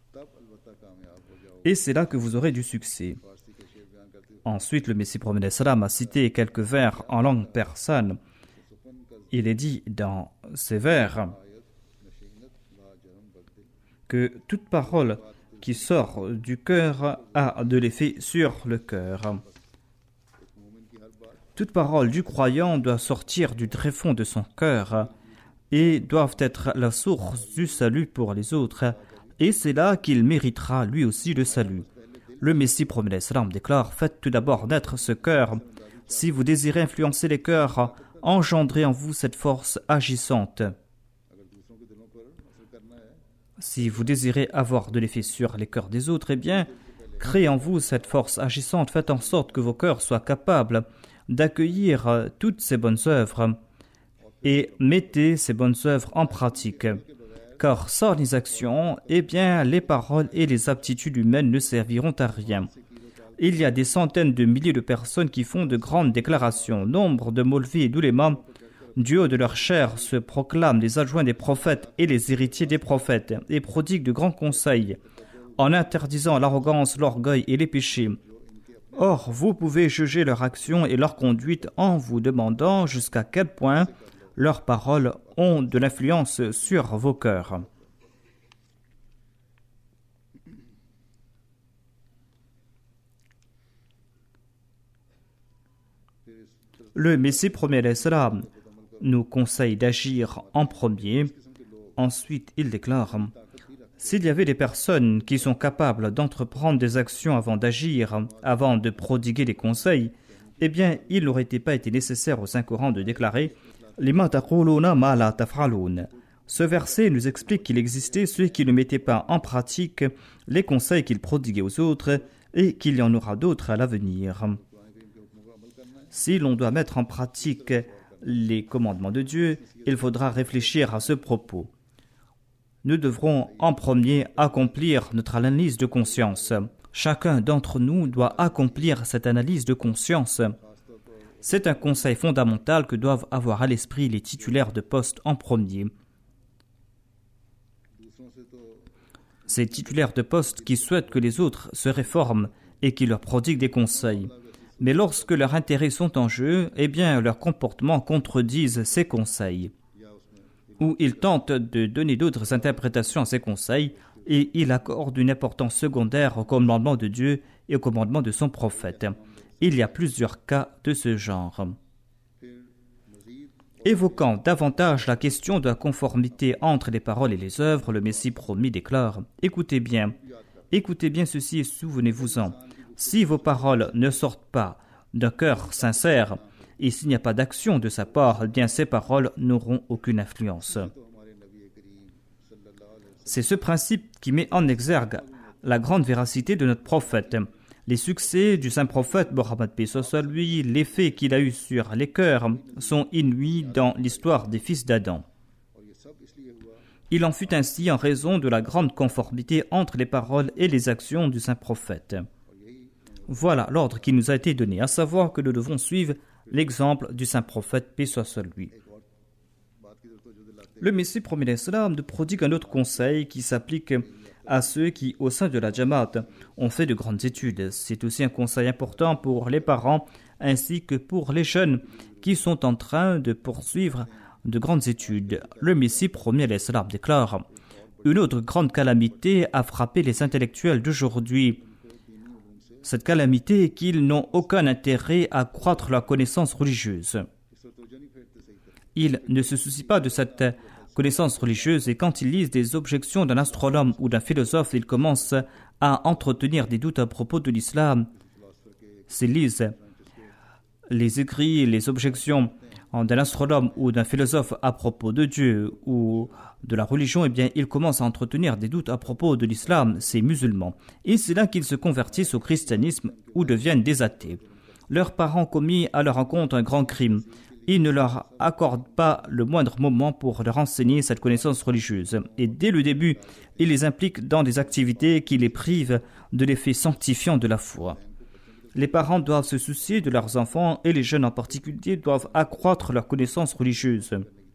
Et c'est là que vous aurez du succès. Ensuite, le Messie prophète a cité quelques vers en langue persane. Il est dit dans ces vers que toute parole qui sort du cœur a de l'effet sur le cœur. Toute parole du croyant doit sortir du tréfonds de son cœur et doivent être la source du salut pour les autres, et c'est là qu'il méritera lui aussi le salut. Le Messie prophète l'Islam déclare: faites tout d'abord naître ce cœur. Si vous désirez influencer les cœurs, engendrez en vous cette force agissante. Si vous désirez avoir de l'effet sur les cœurs des autres, eh bien, créez en vous cette force agissante. Faites en sorte que vos cœurs soient capables d'accueillir toutes ces bonnes œuvres et mettez ces bonnes œuvres en pratique. Car sans les actions, eh bien, les paroles et les aptitudes humaines ne serviront à rien. Il y a des centaines de milliers de personnes qui font de grandes déclarations. Nombre de Maulvis et d'ulémas, du haut de leur chair, se proclament les adjoints des prophètes et les héritiers des prophètes et prodiguent de grands conseils en interdisant l'arrogance, l'orgueil et les péchés. Or, vous pouvez juger leur action et leur conduite en vous demandant jusqu'à quel point leurs paroles ont de l'influence sur vos cœurs. Le Messie premier alayhi salam nous conseille d'agir en premier. Ensuite, il déclare: s'il y avait des personnes qui sont capables d'entreprendre des actions avant d'agir, avant de prodiguer des conseils, eh bien, il n'aurait pas été nécessaire au Saint-Coran de déclarer: lima taquluna ma la taf'alun. Ce verset nous explique qu'il existait ceux qui ne mettaient pas en pratique les conseils qu'ils prodiguaient aux autres et qu'il y en aura d'autres à l'avenir. Si l'on doit mettre en pratique les commandements de Dieu, il faudra réfléchir à ce propos. Nous devrons en premier accomplir notre analyse de conscience. Chacun d'entre nous doit accomplir cette analyse de conscience. C'est un conseil fondamental que doivent avoir à l'esprit les titulaires de poste en premier. Ces titulaires de poste qui souhaitent que les autres se réforment et qui leur prodiguent des conseils. Mais lorsque leurs intérêts sont en jeu, eh bien leurs comportements contredisent ces conseils. Ou ils tentent de donner d'autres interprétations à ces conseils et ils accordent une importance secondaire au commandement de Dieu et au commandement de son prophète. Il y a plusieurs cas de ce genre. Évoquant davantage la question de la conformité entre les paroles et les œuvres, le Messie promis déclare: écoutez bien ceci et souvenez-vous-en. Si vos paroles ne sortent pas d'un cœur sincère et s'il n'y a pas d'action de sa part, eh bien ces paroles n'auront aucune influence. C'est ce principe qui met en exergue la grande véracité de notre prophète. Les succès du saint prophète Mohammed paix soit lui, l'effet qu'il a eu sur les cœurs sont inouïs dans l'histoire des fils d'Adam. Il en fut ainsi en raison de la grande conformité entre les paroles et les actions du saint prophète. Voilà l'ordre qui nous a été donné, à savoir que nous devons suivre l'exemple du saint prophète paix soit lui. Le Messie promet l'Islam nous prodigue un autre conseil qui s'applique à ceux qui, au sein de la Jamaat, ont fait de grandes études. C'est aussi un conseil important pour les parents ainsi que pour les jeunes qui sont en train de poursuivre de grandes études. Le Messie promet l'Islam déclare: une autre grande calamité a frappé les intellectuels d'aujourd'hui. Cette calamité est qu'ils n'ont aucun intérêt à accroître leur connaissance religieuse. Ils ne se soucient pas de cette connaissance religieuse et quand ils lisent des objections d'un astronome ou d'un philosophe, ils commencent à entretenir des doutes à propos de l'islam. S'ils lisent les écrits, les objections d'un astronome ou d'un philosophe à propos de Dieu ou de la religion, eh bien, ils commencent à entretenir des doutes à propos de l'islam, ces musulmans. Et c'est là qu'ils se convertissent au christianisme ou deviennent des athées. Leurs parents ont commis à leur encontre un grand crime. Ils ne leur accordent pas le moindre moment pour leur enseigner cette connaissance religieuse. Et dès le début, ils les impliquent dans des activités qui les privent de l'effet sanctifiant de la foi. Les parents doivent se soucier de leurs enfants et les jeunes en particulier doivent accroître leur connaissance religieuse.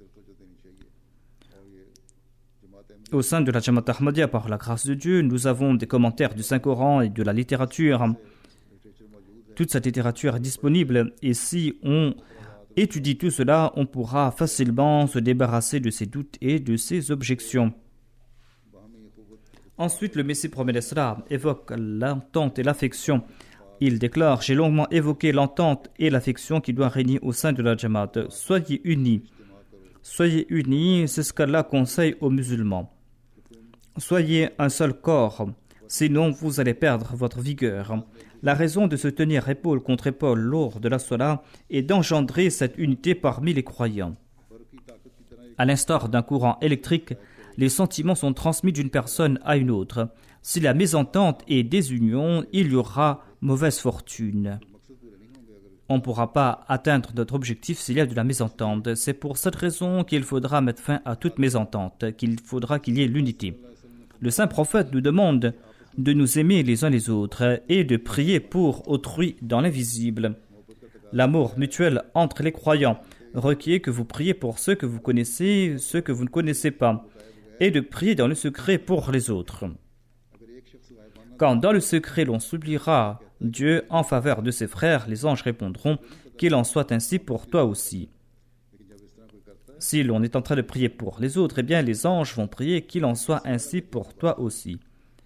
Au sein de la Jamaat Ahmadiyya, par la grâce de Dieu, nous avons des commentaires du Saint-Coran et de la littérature. Toute cette littérature est disponible et si on étudie tout cela, on pourra facilement se débarrasser de ses doutes et de ses objections. Ensuite, le Messie promet l'Islam évoque l'entente et l'affection. Il déclare: j'ai longuement évoqué l'entente et l'affection qui doivent régner au sein de la Jamaat. Soyez unis. Soyez unis, c'est ce qu'Allah conseille aux musulmans. Soyez un seul corps, sinon vous allez perdre votre vigueur. La raison de se tenir épaule contre épaule lors de la Salat est d'engendrer cette unité parmi les croyants. À l'instar d'un courant électrique, les sentiments sont transmis d'une personne à une autre. Si la mésentente et désunion, il y aura mauvaise fortune. On ne pourra pas atteindre notre objectif s'il y a de la mésentente. C'est pour cette raison qu'il faudra mettre fin à toute mésentente, qu'il faudra qu'il y ait l'unité. Le saint prophète nous demande de nous aimer les uns les autres et de prier pour autrui dans l'invisible. L'amour mutuel entre les croyants requiert que vous priez pour ceux que vous connaissez, ceux que vous ne connaissez pas, et de prier dans le secret pour les autres. Quand dans le secret l'on suppliera Dieu en faveur de ses frères, les anges répondront qu'il en soit ainsi pour toi aussi. Si l'on est en train de prier pour les autres, eh bien les anges vont prier qu'il en soit ainsi pour toi aussi.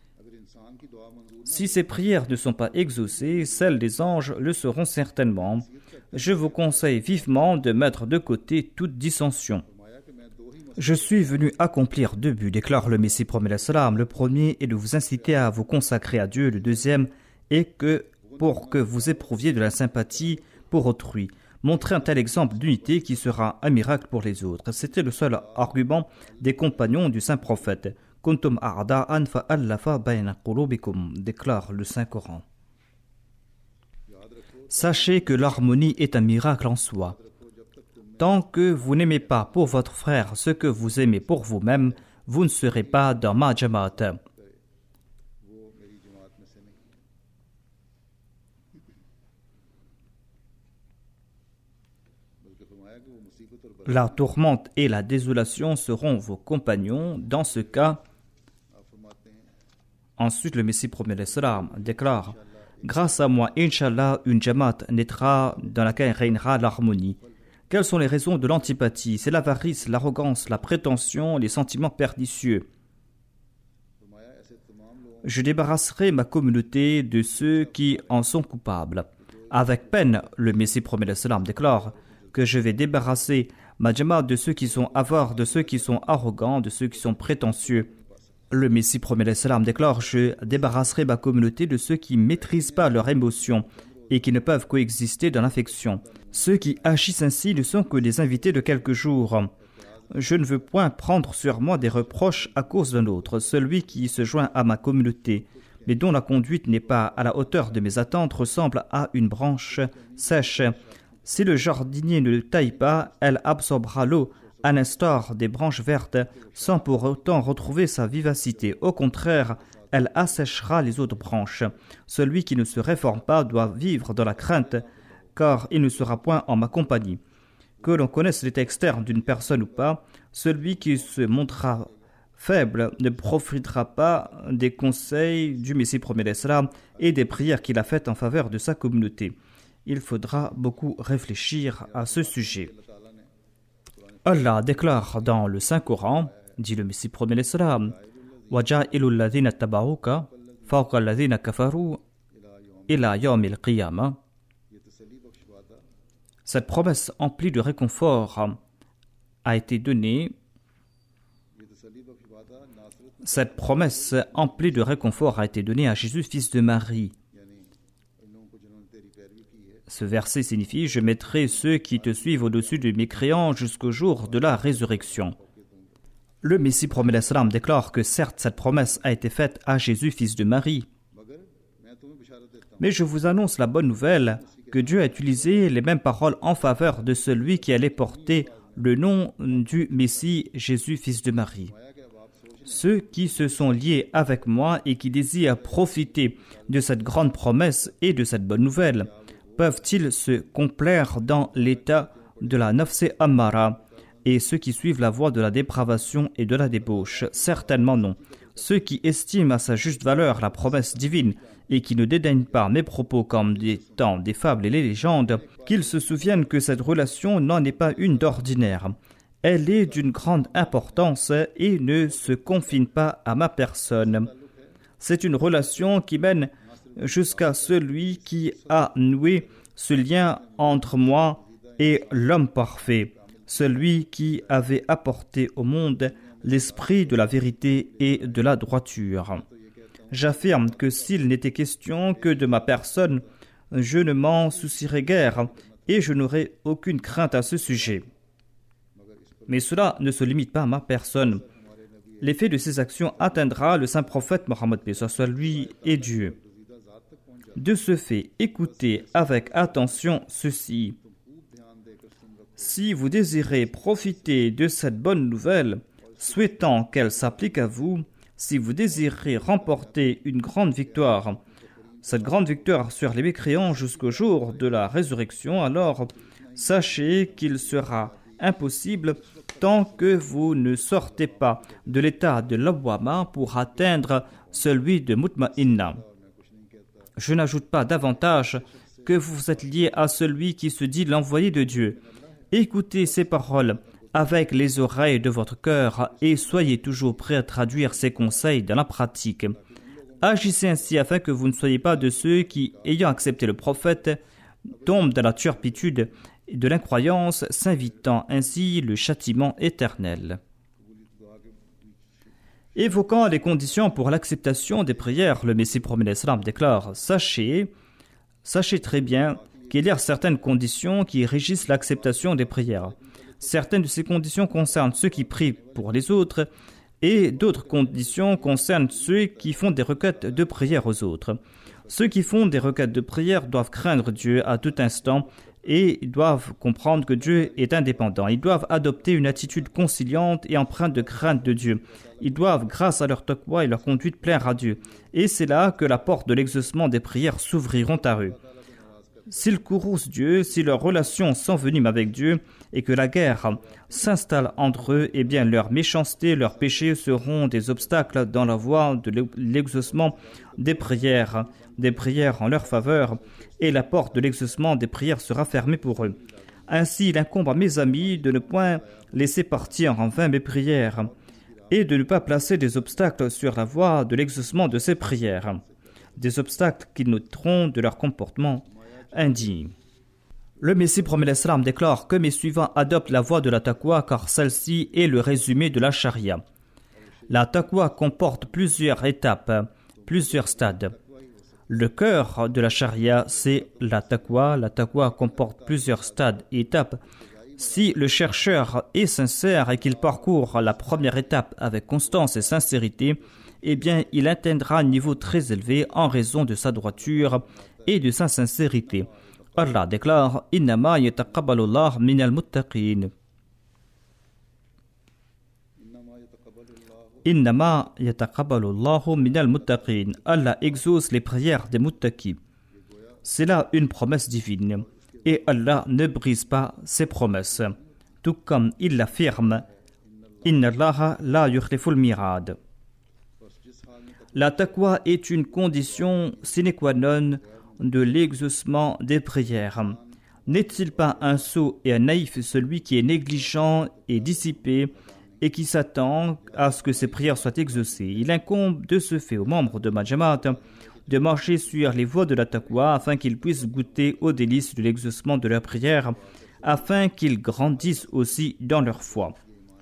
Si ces prières ne sont pas exaucées, celles des anges le seront certainement. Je vous conseille vivement de mettre de côté toute dissension. Je suis venu accomplir deux buts, déclare le Messie promet l'Islam. Le premier est de vous inciter à vous consacrer à Dieu. Le deuxième est que pour que vous éprouviez de la sympathie pour autrui. Montrez un tel exemple d'unité qui sera un miracle pour les autres. C'était le seul argument des compagnons du saint prophète. Kuntum a'da'an fa'allafa bayna qulubikum, déclare le Saint-Coran. Sachez que l'harmonie est un miracle en soi. Tant que vous n'aimez pas pour votre frère ce que vous aimez pour vous-même, vous ne serez pas dans ma Jamaat. La tourmente et la désolation seront vos compagnons. Dans ce cas, ensuite le Messie promet l'Islam déclare: grâce à moi, Inch'Allah, une Jamaat naîtra dans laquelle régnera l'harmonie. Quelles sont les raisons de l'antipathie? C'est l'avarice, l'arrogance, la prétention, les sentiments pernicieux. Je débarrasserai ma communauté de ceux qui en sont coupables. Avec peine, le Messie promet l'Islam déclare que je vais débarrasser ma Jamaat de ceux qui sont avares, de ceux qui sont arrogants, de ceux qui sont prétentieux. Le Messie promet l'Islam déclare: je débarrasserai ma communauté de ceux qui ne maîtrisent pas leurs émotions et qui ne peuvent coexister dans l'affection. Ceux qui agissent ainsi ne sont que des invités de quelques jours. Je ne veux point prendre sur moi des reproches à cause d'un autre, celui qui se joint à ma communauté, mais dont la conduite n'est pas à la hauteur de mes attentes, ressemble à une branche sèche. Si le jardinier ne le taille pas, elle absorbera l'eau, à l'instar des branches vertes, sans pour autant retrouver sa vivacité. Au contraire, elle asséchera les autres branches. Celui qui ne se réforme pas doit vivre dans la crainte, car il ne sera point en ma compagnie. Que l'on connaisse l'état externe d'une personne ou pas, celui qui se montrera faible ne profitera pas des conseils du Messie promet l'Islam et des prières qu'il a faites en faveur de sa communauté. Il faudra beaucoup réfléchir à ce sujet. Allah déclare dans le Saint-Coran, dit le Messie promet l'Islam, وَجَعِلُ الَّذِينَ تَبَعُوكَ فَوْقَ الَّذِينَ كَفَرُوا إِلَى يَوْمِ الْقِيَامَةِ. Cette promesse emplie de réconfort a été donnée. Cette promesse emplie de réconfort a été donnée à Jésus, fils de Marie. Ce verset signifie: je mettrai ceux qui te suivent au-dessus des mécréants jusqu'au jour de la résurrection. Le Messie promet l'Islam déclare que certes cette promesse a été faite à Jésus, fils de Marie. Mais je vous annonce la bonne nouvelle que Dieu a utilisé les mêmes paroles en faveur de celui qui allait porter le nom du Messie, Jésus, fils de Marie. Ceux qui se sont liés avec moi et qui désirent profiter de cette grande promesse et de cette bonne nouvelle, peuvent-ils se complaire dans l'état de la nafs ammara et ceux qui suivent la voie de la dépravation et de la débauche? Certainement non. Ceux qui estiment à sa juste valeur la promesse divine et qui ne dédaignent pas mes propos comme étant des fables et les légendes, qu'ils se souviennent que cette relation n'en est pas une d'ordinaire. Elle est d'une grande importance et ne se confine pas à ma personne. C'est une relation qui mène jusqu'à celui qui a noué ce lien entre moi et l'homme parfait, celui qui avait apporté au monde l'esprit de la vérité et de la droiture. J'affirme que s'il n'était question que de ma personne, je ne m'en soucierais guère et je n'aurais aucune crainte à ce sujet. Mais cela ne se limite pas à ma personne. L'effet de ces actions atteindra le saint prophète Mohammed, paix soit lui, et Dieu. De ce fait, écoutez avec attention ceci. Si vous désirez profiter de cette bonne nouvelle, souhaitant qu'elle s'applique à vous, si vous désirez remporter une grande victoire, cette grande victoire sur les mécréants jusqu'au jour de la résurrection, alors sachez qu'il sera impossible tant que vous ne sortez pas de l'état de l'awwama pour atteindre celui de mutma'inna. Je n'ajoute pas davantage que vous êtes lié à celui qui se dit l'envoyé de Dieu. Écoutez ces paroles avec les oreilles de votre cœur et soyez toujours prêts à traduire ces conseils dans la pratique. Agissez ainsi afin que vous ne soyez pas de ceux qui, ayant accepté le prophète, tombent dans la turpitude et de l'incroyance, s'invitant ainsi le châtiment éternel. Évoquant les conditions pour l'acceptation des prières, le Messie promet l'Islam déclare: Sachez très bien qu'il y a certaines conditions qui régissent l'acceptation des prières. Certaines de ces conditions concernent ceux qui prient pour les autres et d'autres conditions concernent ceux qui font des requêtes de prière aux autres. Ceux qui font des requêtes de prière doivent craindre Dieu à tout instant et doivent comprendre que Dieu est indépendant. Ils doivent adopter une attitude conciliante et empreinte de crainte de Dieu. Ils doivent, grâce à leur taqwa et leur conduite, plaire à Dieu. Et c'est là que la porte de l'exaucement des prières s'ouvriront à eux. S'ils courroucent Dieu, si leurs relations s'enveniment avec Dieu et que la guerre s'installe entre eux, eh bien leur méchanceté, leurs péchés seront des obstacles dans la voie de l'exaucement des prières en leur faveur, et la porte de l'exaucement des prières sera fermée pour eux. Ainsi, il incombe à mes amis de ne point laisser partir en vain mes prières et de ne pas placer des obstacles sur la voie de l'exaucement de ces prières, des obstacles qui noteront de leur comportement indigne. Le Messie promet l'Islam déclare que mes suivants adoptent la voie de la taqwa car celle-ci est le résumé de la charia. La taqwa comporte plusieurs étapes, plusieurs stades. Le cœur de la charia, c'est la taqwa. La taqwa comporte plusieurs stades et étapes. Si le chercheur est sincère et qu'il parcourt la première étape avec constance et sincérité, eh bien, il atteindra un niveau très élevé en raison de sa droiture et de sa sincérité. Allah déclare « Innama yataqabbalu Allah minal muttaqin » Innama yataqabbalu Allahu minal muttaqin. Allah exauce les prières des muttaqis. C'est là une promesse divine. Et Allah ne brise pas ses promesses. Tout comme il l'affirme, Inna Allaha la yukhliful mirad. La taqwa est une condition sine qua non de l'exaucement des prières. N'est-il pas un sot et un naïf celui qui est négligent et dissipé et qui s'attend à ce que ses prières soient exaucées? Il incombe de ce fait aux membres de ma Jamaat de marcher sur les voies de la taqwa afin qu'ils puissent goûter aux délices de l'exaucement de leurs prières, afin qu'ils grandissent aussi dans leur foi.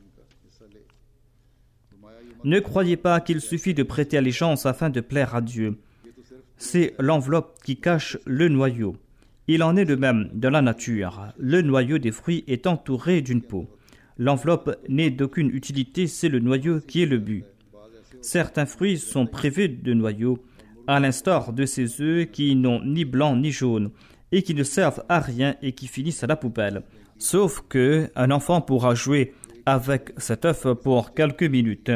Ne croyez pas qu'il suffit de prêter allégeance afin de plaire à Dieu. C'est l'enveloppe qui cache le noyau. Il en est de même dans la nature. Le noyau des fruits est entouré d'une peau. L'enveloppe n'est d'aucune utilité, c'est le noyau qui est le but. Certains fruits sont privés de noyau, à l'instar de ces œufs qui n'ont ni blanc ni jaune et qui ne servent à rien et qui finissent à la poubelle. Sauf que un enfant pourra jouer avec cet œuf pour quelques minutes.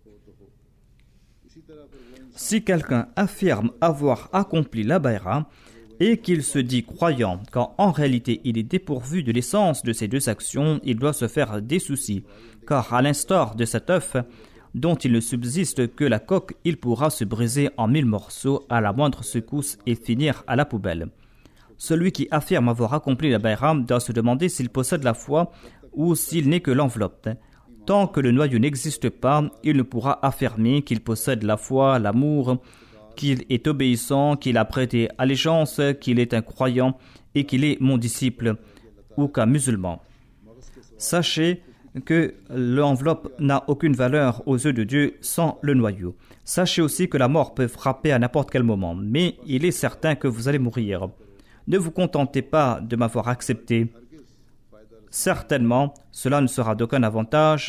Si quelqu'un affirme avoir accompli la bayra et qu'il se dit croyant quand en réalité il est dépourvu de l'essence de ces deux actions, il doit se faire des soucis, car à l'instar de cet œuf dont il ne subsiste que la coque, il pourra se briser en 1000 morceaux à la moindre secousse et finir à la poubelle. Celui qui affirme avoir accompli la bayra doit se demander s'il possède la foi ou s'il n'est que l'enveloppe. Tant que le noyau n'existe pas, il ne pourra affirmer qu'il possède la foi, l'amour, qu'il est obéissant, qu'il a prêté allégeance, qu'il est un croyant et qu'il est mon disciple ou qu'un musulman. Sachez que l'enveloppe n'a aucune valeur aux yeux de Dieu sans le noyau. Sachez aussi que la mort peut frapper à n'importe quel moment, mais il est certain que vous allez mourir. Ne vous contentez pas de m'avoir accepté. Certainement, cela ne sera d'aucun avantage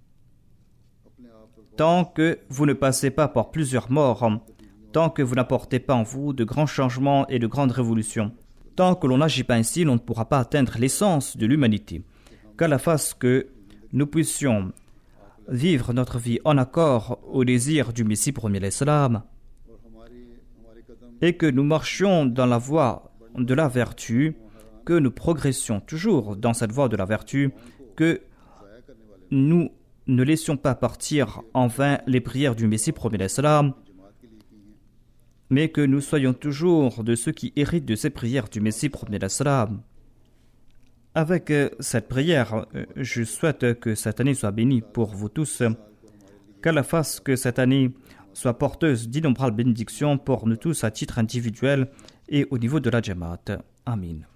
tant que vous ne passez pas par plusieurs morts, tant que vous n'apportez pas en vous de grands changements et de grandes révolutions. Tant que l'on n'agit pas ainsi, l'on ne pourra pas atteindre l'essence de l'humanité. Qu'Allah fasse que nous puissions vivre notre vie en accord au désir du Messie premier l'Islam et que nous marchions dans la voie de la vertu, que nous progressions toujours dans cette voie de la vertu, que nous ne laissions pas partir en vain les prières du Messie premier l'Islam, mais que nous soyons toujours de ceux qui héritent de ces prières du Messie premier l'Islam. Avec cette prière, je souhaite que cette année soit bénie pour vous tous, qu'Allah fasse que cette année soit porteuse d'innombrables bénédictions pour nous tous à titre individuel et au niveau de la Jamaat. Amin.